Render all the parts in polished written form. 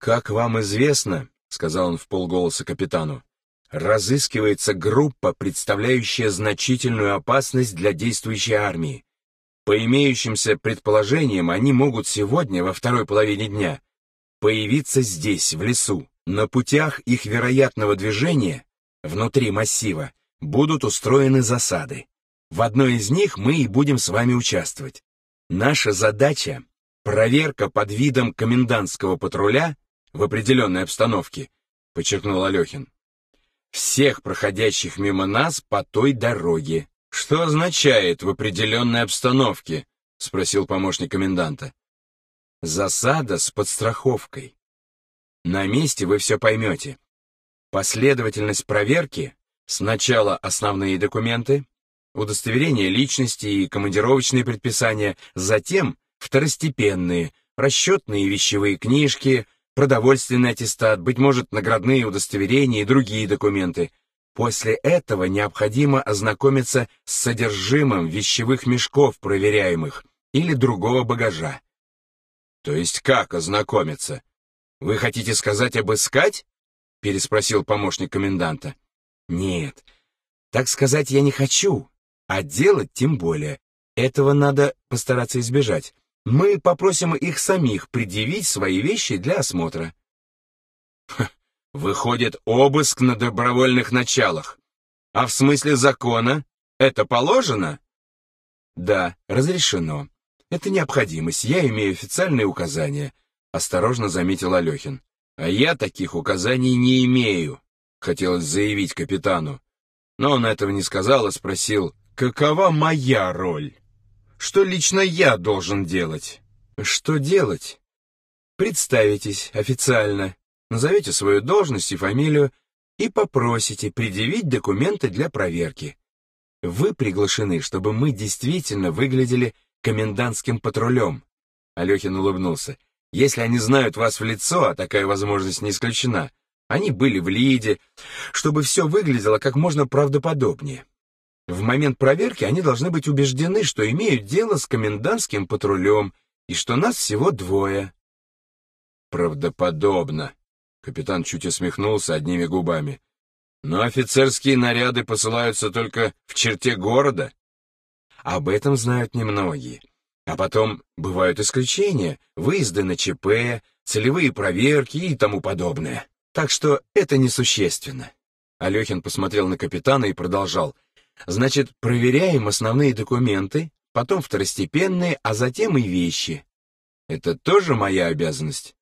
«Как вам известно, — сказал он вполголоса капитану, — разыскивается группа, представляющая значительную опасность для действующей армии. По имеющимся предположениям, они могут сегодня, во второй половине дня, появиться здесь, в лесу. На путях их вероятного движения, внутри массива, будут устроены засады. В одной из них мы и будем с вами участвовать. Наша задача — проверка под видом комендантского патруля в определенной обстановке, подчеркнул Алехин, всех проходящих мимо нас по той дороге. Что означает в определенной обстановке? Спросил помощник коменданта. Засада с подстраховкой. На месте вы все поймете. Последовательность проверки: сначала основные документы, удостоверение личности и командировочные предписания, затем второстепенные, расчетные вещевые книжки, продовольственный аттестат, быть может, наградные удостоверения и другие документы. После этого необходимо ознакомиться с содержимым вещевых мешков проверяемых или другого багажа. То есть как ознакомиться? Вы хотите сказать обыскать? Переспросил помощник коменданта. Нет, так сказать я не хочу, а делать тем более. Этого надо постараться избежать. Мы попросим их самих предъявить свои вещи для осмотра. Выходит, обыск на добровольных началах. А в смысле закона это положено? Да, разрешено. Это необходимость, я имею официальные указания, осторожно заметил Алехин. А я таких указаний не имею, хотелось заявить капитану. Но он этого не сказал, а спросил, какова моя роль? Что лично я должен делать? Что делать? Представитесь официально, назовите свою должность и фамилию и попросите предъявить документы для проверки. Вы приглашены, чтобы мы действительно выглядели комендантским патрулем. Алехин улыбнулся. Если они знают вас в лицо, а такая возможность не исключена, они были в Лиде, чтобы все выглядело как можно правдоподобнее. В момент проверки они должны быть убеждены, что имеют дело с комендантским патрулем и что нас всего двое. Правдоподобно. Капитан чуть усмехнулся одними губами. Но офицерские наряды посылаются только в черте города. Об этом знают немногие. А потом бывают исключения, выезды на ЧП, целевые проверки и тому подобное. Так что это несущественно. Алехин посмотрел на капитана и продолжал. Значит, проверяем основные документы, потом второстепенные, а затем и вещи. Это тоже моя обязанность?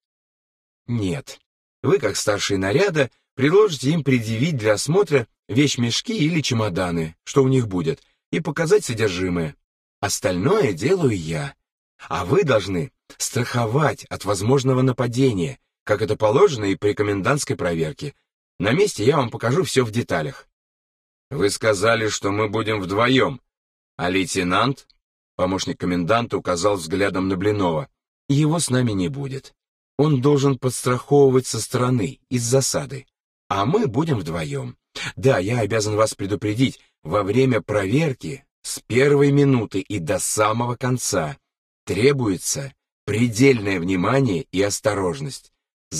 Нет. Вы, как старший наряда, предложите им предъявить для осмотра вещмешки или чемоданы, что у них будет, и показать содержимое. Остальное делаю я. А вы должны страховать от возможного нападения, как это положено и при комендантской проверке. На месте я вам покажу все в деталях. Вы сказали, что мы будем вдвоем. А лейтенант? Помощник коменданта указал взглядом на Блинова. Его с нами не будет. Он должен подстраховывать со стороны, из засады. А мы будем вдвоем. Да, я обязан вас предупредить, во время проверки с первой минуты и до самого конца требуется предельное внимание и осторожность.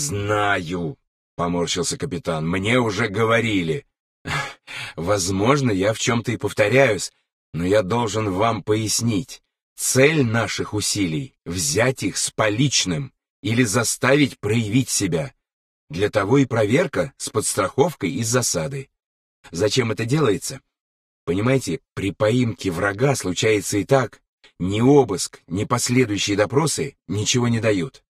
Знаю, поморщился капитан, мне уже говорили. Возможно, я в чем-то и повторяюсь, но я должен вам пояснить. Цель наших усилий — взять их с поличным или заставить проявить себя. Для того и проверка с подстраховкой и с засадой. Зачем это делается? Понимаете, при поимке врага случается и так. Ни обыск, ни последующие допросы ничего не дают.